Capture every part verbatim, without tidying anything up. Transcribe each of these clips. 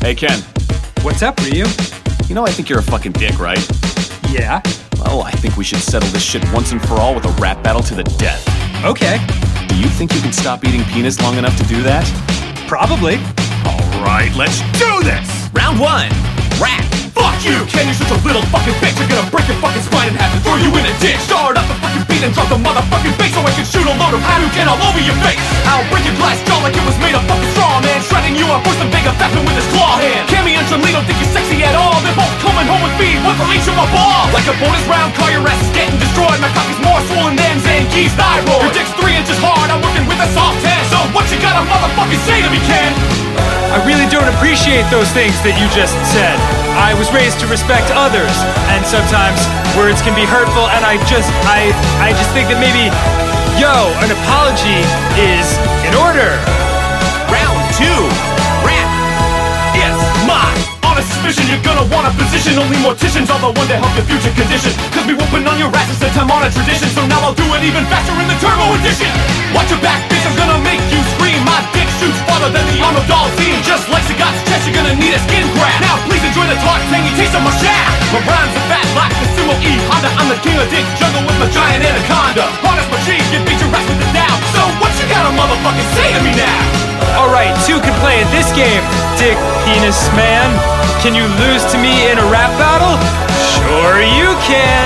Hey, Ken. What's up, Ryu? You know I think you're a fucking dick, right? Yeah? Well, I think we should settle this shit once and for all with a rap battle to the death. Okay. Do you think you can stop eating penis long enough to do that? Probably. Alright, let's do this! Round one, rap. Fuck you! Ken, you're such a little fucking bitch. I'm gonna break your fucking spine in half and throw you in a ditch. Start up the fucking beat and drop the motherfucking bass so I can shoot a load of Hadouken all over your face. I'll break your glass jaw like it was made of fucking straw, man. Shredding you up, force the big effect with his claw hand. Cammy and Chun-Li don't think you're sexy at all. They're both coming home with me, one for each of my balls. Like a bonus round car, your ass is getting destroyed. My cock is more swollen than Zangief's thyroid. Your dick's three inches hard, I'm working with a soft hand. So what you gotta motherfucking say to me, Ken? I really don't appreciate those things that you just said. I was raised to respect others, and sometimes words can be hurtful, and I just, I, I just think that maybe, yo, an apology is in order. Round two, rap. It's mine. On a suspicion, you're gonna want a position. Only morticians are the one to help your future condition. Cause we whooping on your ass is the time on a tradition. So now I'll do it even faster in the turbo edition. Watch your back, bitch, I'm gonna make you scream. My dick shoots farther than the arm of Dalzine. Just like Sagat's chest, you're gonna need a skin grab. Now please enjoy the talk, tangy taste of my shaft. My rhymes are fat like the Sumo E Honda. I'm the king of dick, jungle with my giant anaconda. Hard as my cheese, you beat your ass with it now. So what you gotta motherfucking say to me now? Alright, two can play at this game, dick penis man. Can you lose to me in a rap battle? Sure you can.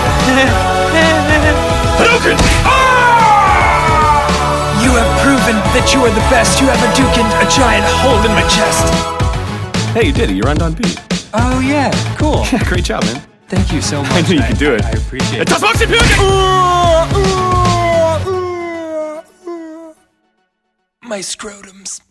Hadouken! You have proven that you are the best. You have Hadoukened a giant hole in my chest. Hey, you did it. You're on beat. Oh yeah, cool. Yeah, great job, man. Thank you so much. I knew you could do it. I appreciate it. Das macht sie My scrotums.